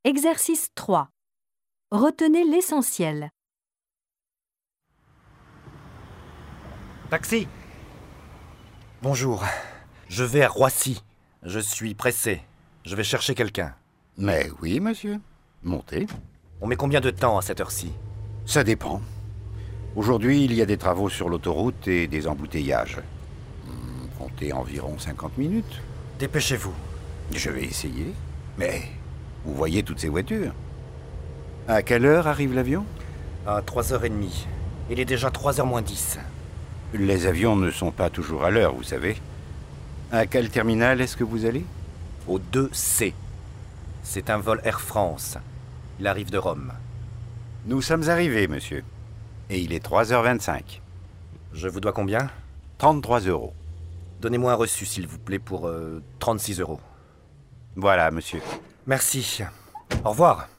Exercice 3. Retenez l'essentiel. Taxi! Bonjour. Je vais à Roissy. Je suis pressé. Je vais chercher quelqu'un. Mais oui, monsieur. Montez. On met combien de temps à cette heure-ci? Ça dépend. Aujourd'hui, il y a des travaux sur l'autoroute et des embouteillages. Comptez environ 50 minutes. Dépêchez-vous. Je vais essayer. Mais vous voyez toutes ces voitures. À quelle heure arrive l'avion? À 3h30. Il est déjà 3h moins 10. Les avions ne sont pas toujours à l'heure, vous savez. À quel terminal est-ce que vous allez? Au 2C. C'est un vol Air France. Il arrive de Rome. Nous sommes arrivés, monsieur. Et il est 3h25. Je vous dois combien? 33 €. Donnez-moi un reçu, s'il vous plaît, pour 36 €. Voilà, monsieur. Merci. Au revoir.